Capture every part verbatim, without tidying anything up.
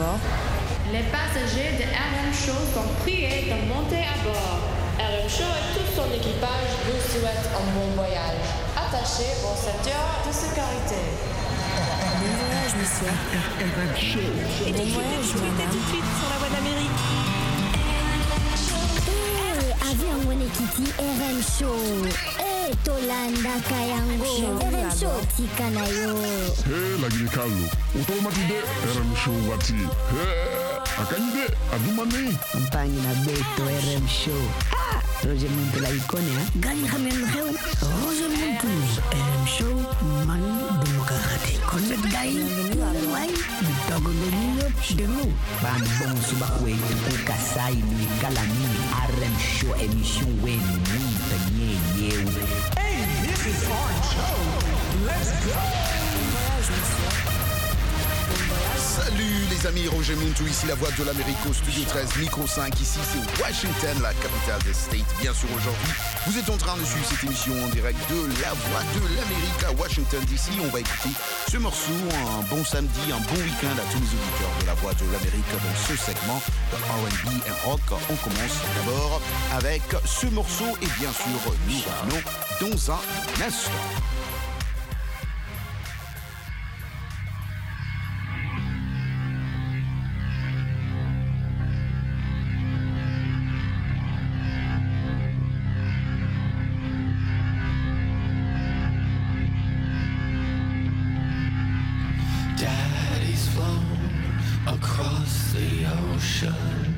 bord. Les passagers de R M Show sont priés de monter à bord. R M Show et tout son équipage vous souhaitent un bon voyage. Attachez vos ceintures de sécurité. Bon voyage, monsieur. R M Show. Bon voyage, madame. Tout de suite sur la voie d'Amérique. Eh, avion Wenekiti R M Show. Eh, Tolanda Kayango. R M Show tikanayo. Hey, lagi kalu. Utomatide R M Show wati. Hey, akanyide adumani. Campagne na beto R M Show. Ah, Roger Muntu la icone, hein? Gani khamen kheu. Roger Muntu. R M Show man demokrati. Connect dai. Wai, bitogo de nino de nous. Ban bon suba kwe tu kasai ni kalani R M Show émission wen ni tanye yeu. Hey, this is R M Show. Let's go. Bon voyage, monsieur. Bon voyage. Salut les amis, Roger Muntu, ici la voix de l'Amérique au studio treize, micro cinq, ici c'est Washington, la capitale des States. Bien sûr aujourd'hui, vous êtes en train de suivre cette émission en direct de la voix de l'Amérique à Washington D C. On va écouter ce morceau, un bon samedi, un bon week-end à tous les auditeurs de la voix de l'Amérique dans ce segment de R and B et rock. On commence d'abord avec ce morceau et bien sûr nous revenons dans un instant. Daddy's flown across the ocean,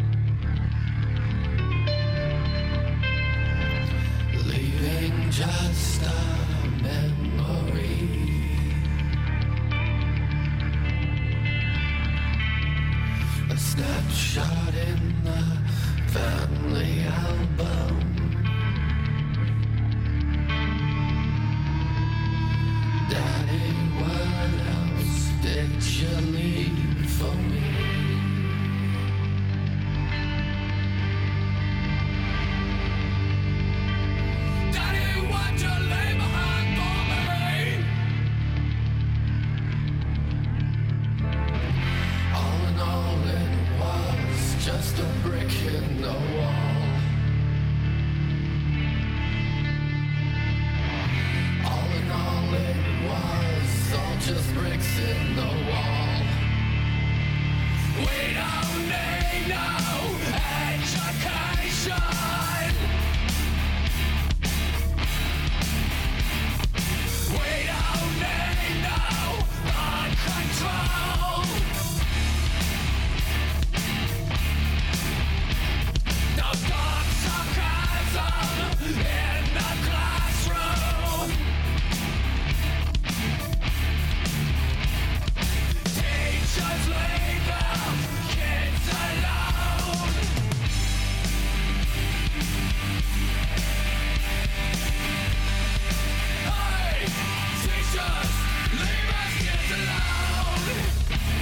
leaving just a memory. A snapshot in the family album. Daddy, what else did you leave for me? Daddy, what you leave behind for me? All in all, it was just a brick in the wall. All in all, it was all just bricks in the wall. We don't need no education. We don't need no gun control. No dark sarcasm in the classroom. Teachers leave them kids alone. Hey, teachers, leave us kids alone.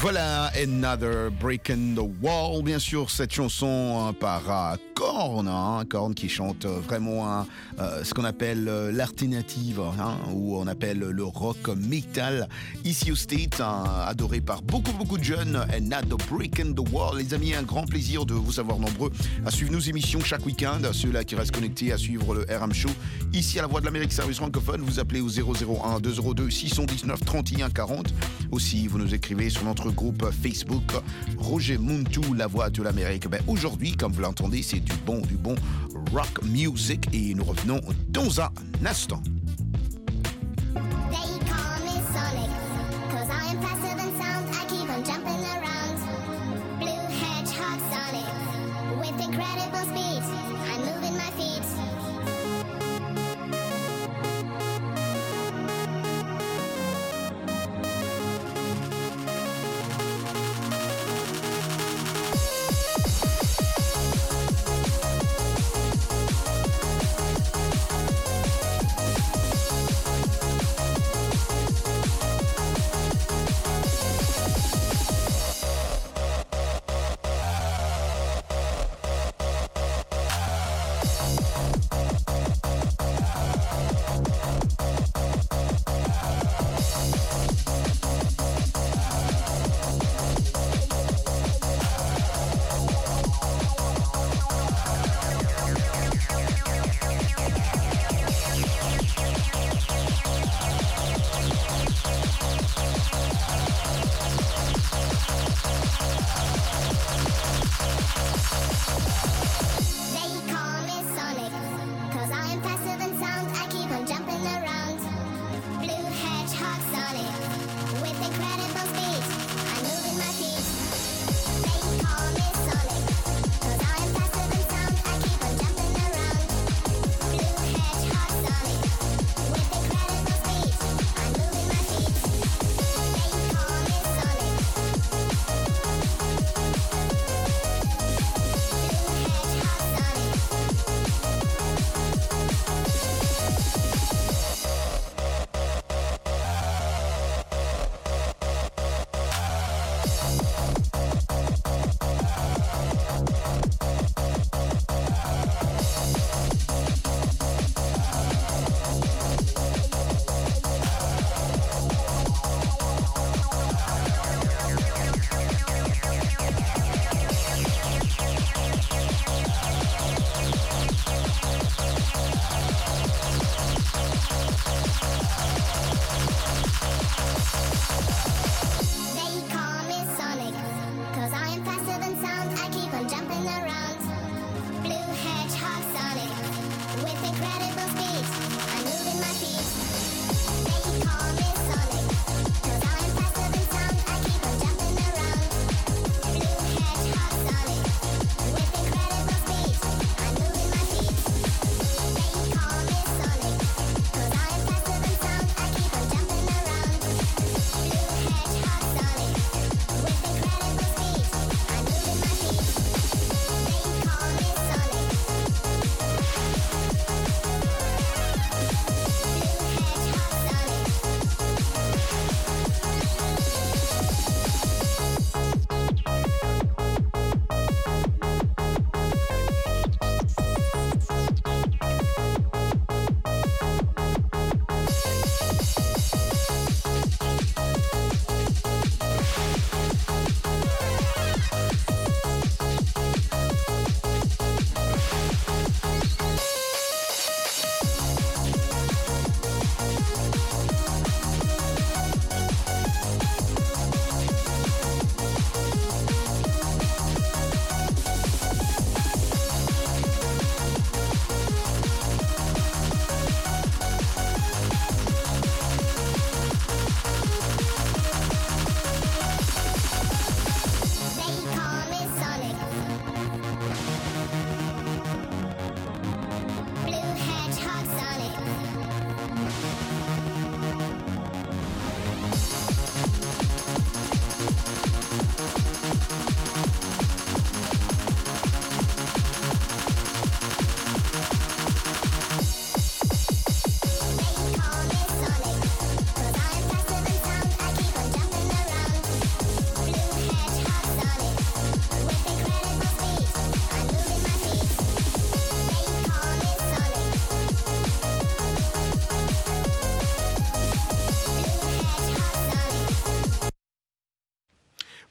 Voilà, Another Break in the Wall, bien sûr, cette chanson euh, par euh, Korn, hein, Korn qui chante vraiment hein, euh, ce qu'on appelle euh, l'alternative, hein, ou on appelle le rock metal, ici au States, hein, adoré par beaucoup beaucoup de jeunes. Another Break in the Wall, les amis, un grand plaisir de vous savoir nombreux à suivre nos émissions chaque week-end, ceux-là qui restent connectés à suivre le R M Show, ici à la Voix de l'Amérique, service francophone, vous appelez au zéro zéro un deux zéro deux six un neuf trente et un quarante, aussi vous nous écrivez sur notre groupe Facebook Roger Muntu, la Voix de l'Amérique. Ben, aujourd'hui, comme vous l'entendez, c'est du bon, du bon rock music et nous revenons dans un instant.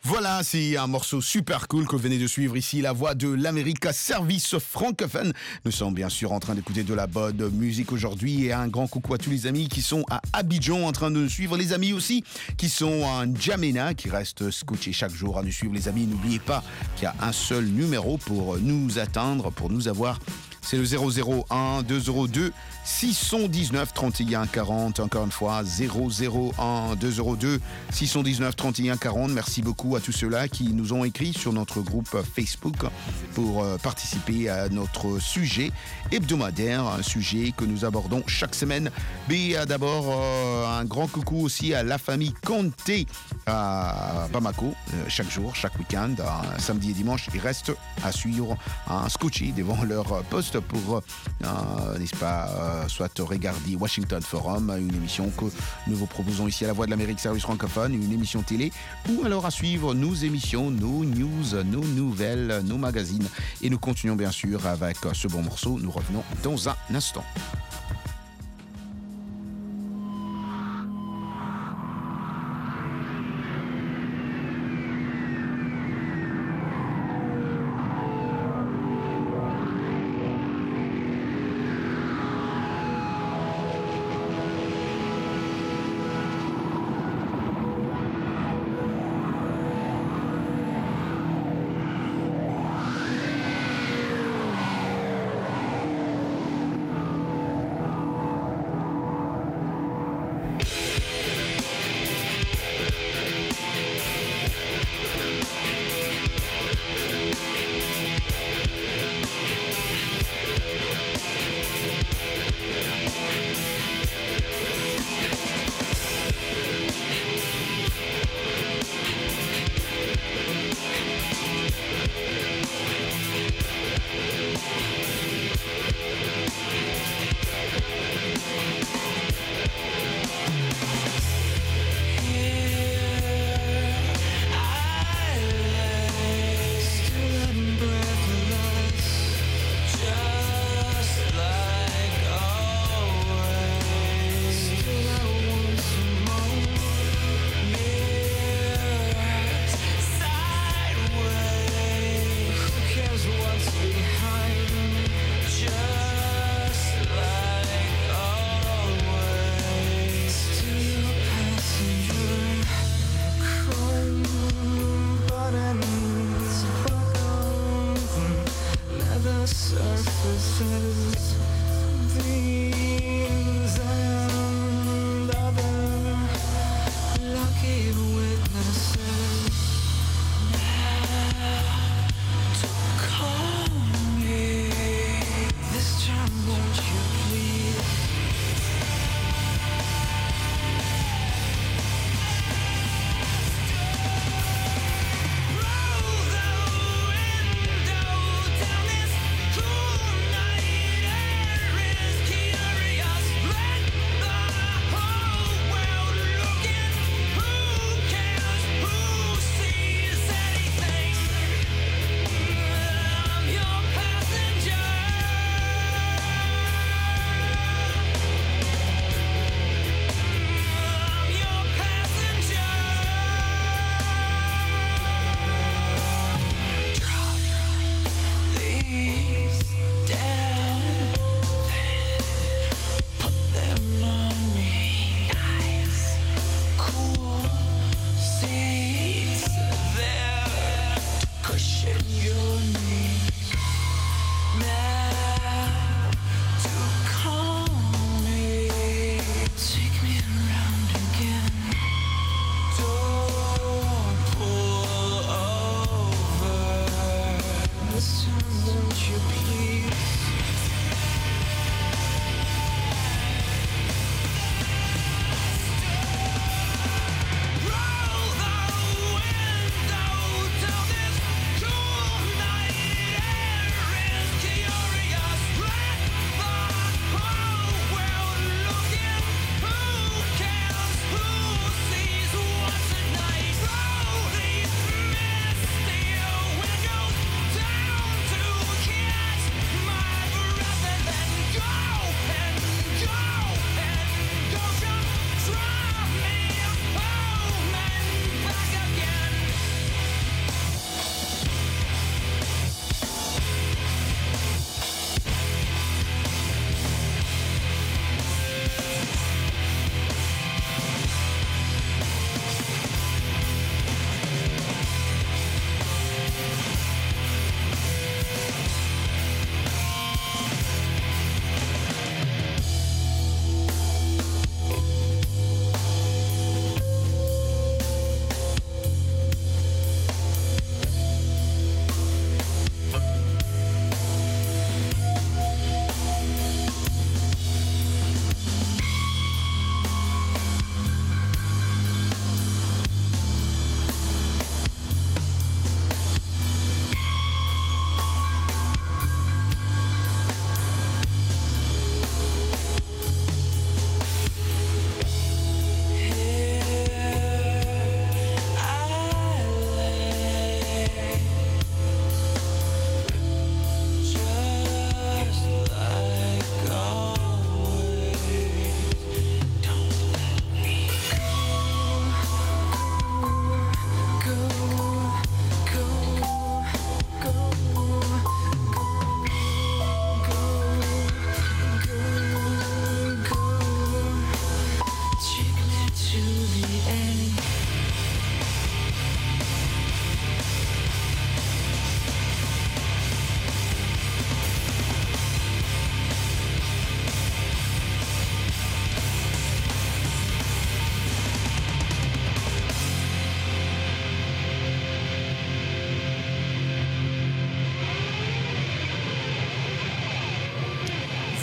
Voilà, c'est un morceau super cool que vous venez de suivre ici, la voix de l'Amérique, service francophone. Nous sommes bien sûr en train d'écouter de la bonne musique aujourd'hui et un grand coucou à tous les amis qui sont à Abidjan en train de nous suivre, les amis aussi qui sont à N'Djamena, qui restent scotchés chaque jour à nous suivre. Les amis, n'oubliez pas qu'il y a un seul numéro pour nous atteindre, pour nous avoir. C'est le zéro zéro un deux zéro deux six un neuf trente et un quarante. Encore une fois, zéro zéro un deux zéro deux six un neuf trente et un quarante. Merci beaucoup à tous ceux-là qui nous ont écrit sur notre groupe Facebook pour euh, participer à notre sujet hebdomadaire, un sujet que nous abordons chaque semaine. Mais euh, d'abord, euh, un grand coucou aussi à la famille Conté à Bamako. Euh, chaque jour, chaque week-end, euh, samedi et dimanche, ils restent à suivre un scotché devant leur poste pour, euh, n'est-ce pas, euh, soit regarder Washington Forum, une émission que nous vous proposons ici à la Voix de l'Amérique Service Francophone, une émission télé, ou alors à suivre nos émissions, nos news, nos nouvelles, nos magazines. Et nous continuons bien sûr avec ce bon morceau. Nous revenons dans un instant.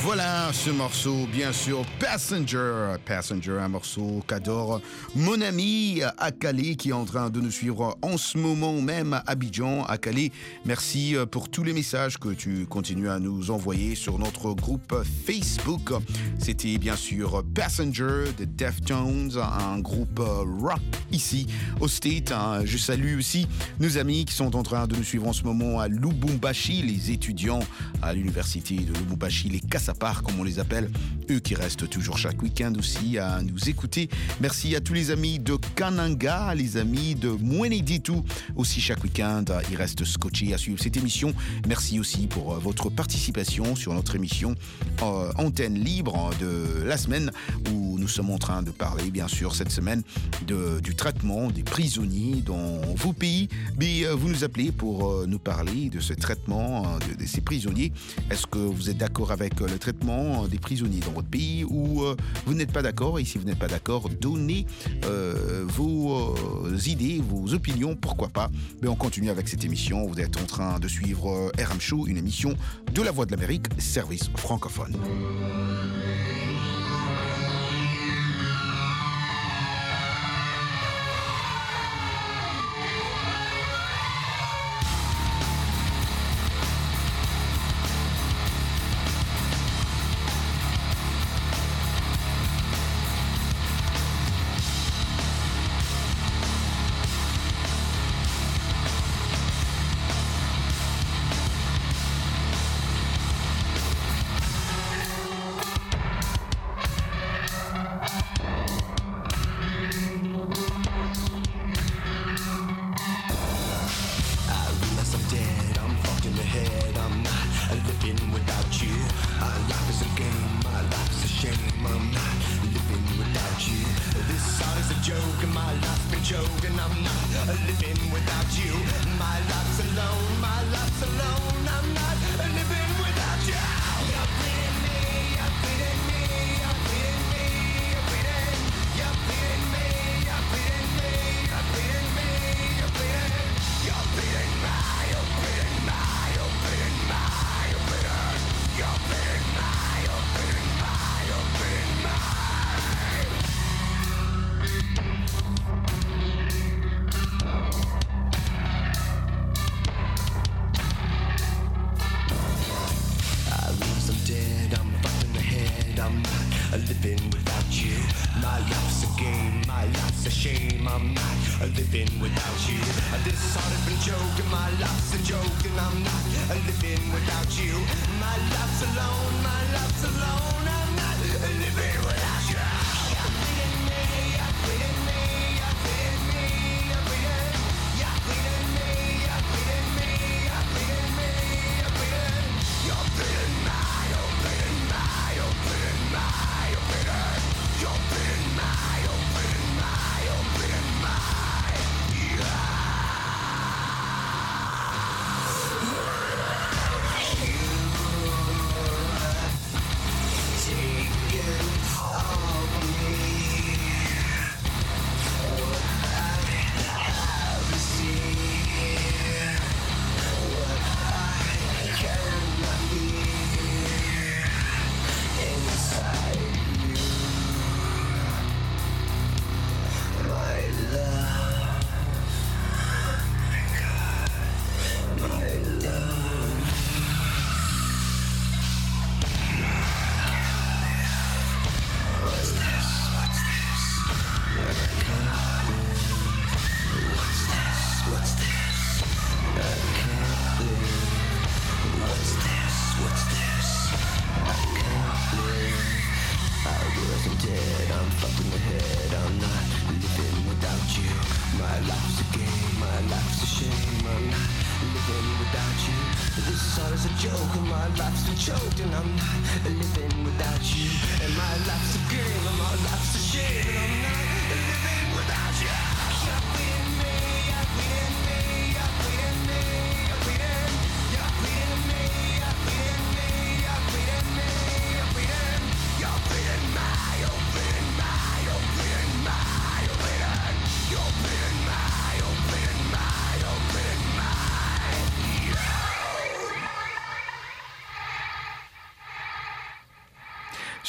Voilà ce morceau, bien sûr, Passenger. Passenger, un morceau qu'adore mon ami Akale qui est en train de nous suivre en ce moment même à Abidjan. Akale, merci pour tous les messages que tu continues à nous envoyer sur notre groupe Facebook. C'était bien sûr Passenger de Deftones, un groupe rock ici au State. Je salue aussi nos amis qui sont en train de nous suivre en ce moment à Lubumbashi, les étudiants à l'université de Lubumbashi, les Kassapar comme on les appelle, eux qui restent toujours chaque week-end aussi à nous écouter. Merci à tous les amis de Kananga, les amis de Mweneditu aussi chaque week-end, ils restent scotchés à suivre cette émission. Merci aussi pour votre participation sur notre émission euh, Antenne Libre de la semaine où nous sommes en train de parler bien sûr cette semaine de, du traitement des prisonniers dans vos pays. Mais euh, vous nous appelez pour euh, nous parler de ce traitement euh, de, de ces prisonniers. Est-ce que vous êtes d'accord avec euh, le traitement des prisonniers dans votre pays ou euh, vous n'êtes pas d'accord? Et si vous n'êtes pas d'accord, donnez euh, vos euh, idées, vos opinions, pourquoi pas. Mais on continue avec cette émission. Vous êtes en train de suivre euh, R M Show, une émission de la Voix de l'Amérique, service francophone.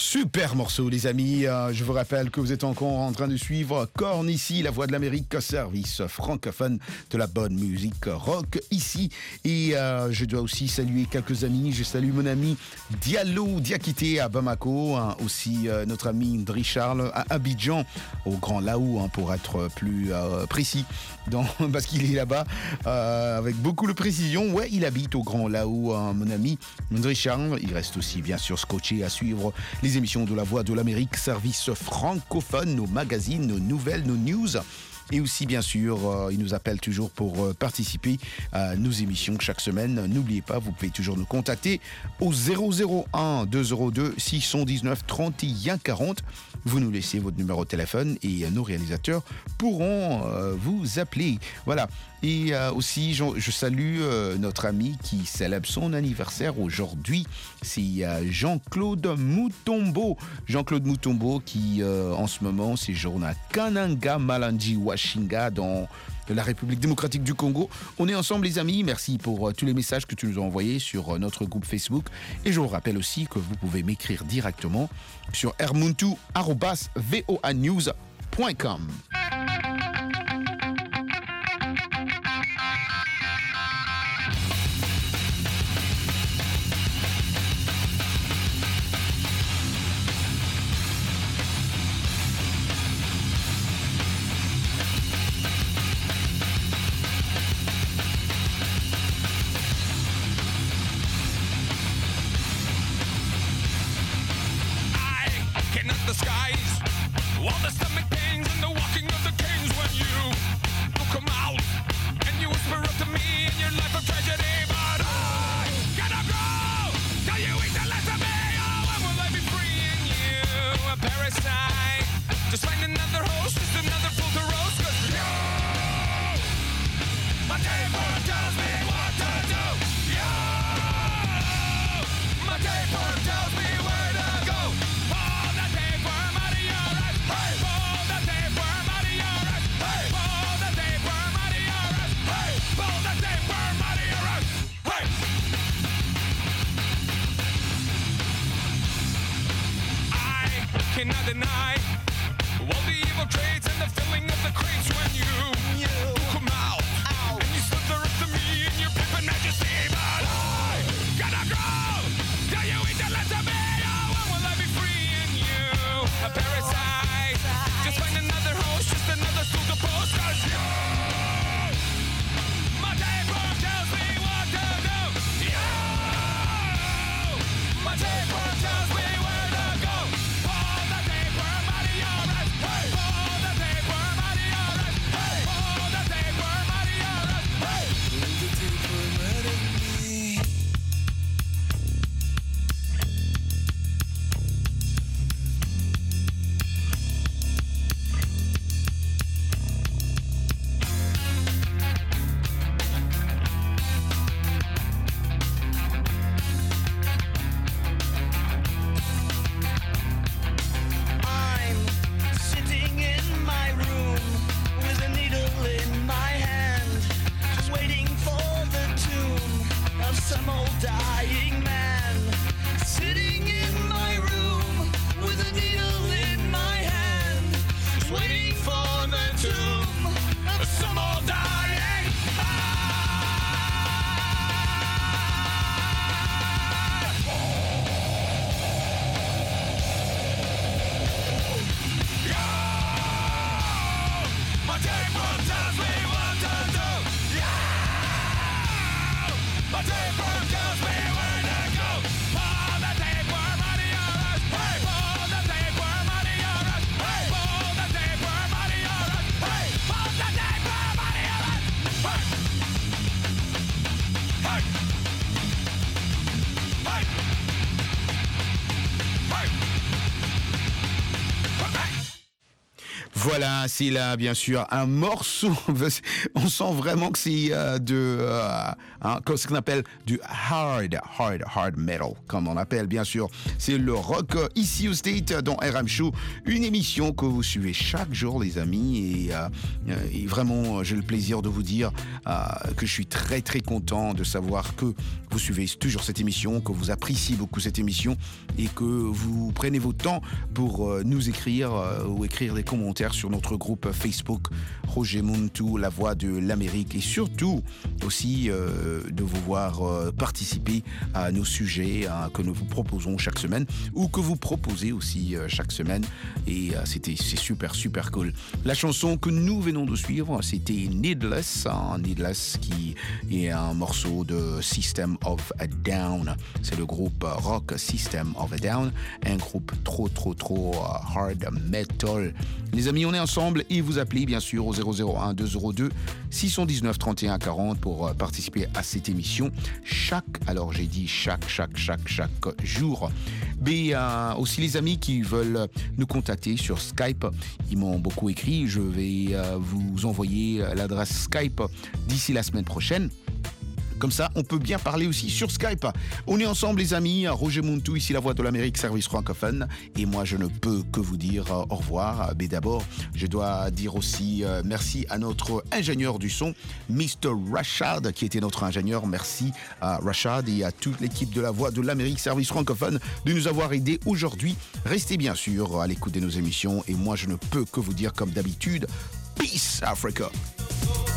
Super morceau, les amis. Euh, je vous rappelle que vous êtes encore en train de suivre Korn ici, la voix de l'Amérique, service francophone de la bonne musique rock ici. Et euh, je dois aussi saluer quelques amis. Je salue mon ami Diallo Diakité à Bamako, hein, aussi euh, notre ami Ndri Charles à Abidjan, au Grand Laou, hein, pour être plus euh, précis, dans, parce qu'il est là-bas euh, avec beaucoup de précision. Ouais, il habite au Grand Laou, hein, mon ami Ndri Charles. Il reste aussi bien sûr scotché à suivre les émissions de la Voix de l'Amérique, service francophone, nos magazines, nos nouvelles, nos news. Et aussi, bien sûr, euh, il nous appelle toujours pour euh, participer à nos émissions chaque semaine. N'oubliez pas, vous pouvez toujours nous contacter au zéro zéro un deux zéro deux six un neuf trente et un quarante. Vous nous laissez votre numéro de téléphone et euh, nos réalisateurs pourront euh, vous appeler. Voilà. Et euh, aussi, je, je salue euh, notre ami qui célèbre son anniversaire aujourd'hui. C'est euh, Jean-Claude Mutombo. Jean-Claude Mutombo qui, euh, en ce moment, séjourne à Kananga Malandi Washinga dans la République démocratique du Congo. On est ensemble, les amis. Merci pour euh, tous les messages que tu nous as envoyés sur euh, notre groupe Facebook. Et je vous rappelle aussi que vous pouvez m'écrire directement sur ermuntu arobase voa news point com. The skies, all the stomach pains and the walking of the kings. When you come out and you whisper up to me in your life of tragedy, but I gotta go. Tell you eat the less of me. Oh, when will I be freeing you? A parasite, just find another host, just another fool to roast. 'Cause you, my tapeworm tells me what to do. You, my tapeworm tells me where to go. Cannot deny all the evil traits and the filling of the crates when you, you come out Ow. And you slither up to me in your pimpin' majesty. But I gotta go. Till you eat the last of me. Oh, when will I be freeing you? A parasite. Just find another host, just another stool to post. 'Cause you, my tapeworm tells me what to do. You, my tapeworm tells me where to go. Hey, pull the tapeworm out of your ass. Hey, pull the tapeworm out of your ass. Voilà, c'est là, bien sûr, un morceau. On sent vraiment que c'est euh, de euh, hein, ce qu'on appelle du hard, hard, hard metal, comme on appelle, bien sûr. C'est le rock euh, ici au State dans R M Show, une émission que vous suivez chaque jour, les amis. Et, euh, et vraiment, j'ai le plaisir de vous dire euh, que je suis très, très content de savoir que vous suivez toujours cette émission, que vous appréciez beaucoup cette émission et que vous prenez votre temps pour euh, nous écrire euh, ou écrire des commentaires sur notre groupe Facebook Roger Muntu, la voix de l'Amérique, et surtout aussi euh, de vous voir euh, participer à nos sujets hein, que nous vous proposons chaque semaine ou que vous proposez aussi euh, chaque semaine, et euh, c'était c'est super super cool. La chanson que nous venons de suivre, c'était Needless, hein, Needless qui est un morceau de System of a Down. C'est le groupe rock System of a Down, un groupe trop trop trop hard metal. Les amis, on est ensemble et vous appelez bien sûr au zéro zéro un deux zéro deux six un neuf trente et un quarante pour participer à cette émission. Chaque, alors j'ai dit chaque, chaque, chaque, chaque jour. Mais euh, aussi les amis qui veulent nous contacter sur Skype, ils m'ont beaucoup écrit. Je vais euh, vous envoyer l'adresse Skype d'ici la semaine prochaine. Comme ça, on peut bien parler aussi sur Skype. On est ensemble, les amis. Roger Muntu, ici la voix de l'Amérique, service francophone. Et moi, je ne peux que vous dire euh, au revoir. Mais d'abord, je dois dire aussi euh, merci à notre ingénieur du son, mister Rashad, qui était notre ingénieur. Merci à Rashad et à toute l'équipe de la voix de l'Amérique, service francophone, de nous avoir aidés aujourd'hui. Restez bien sûr à l'écoute de nos émissions. Et moi, je ne peux que vous dire, comme d'habitude, Peace Africa.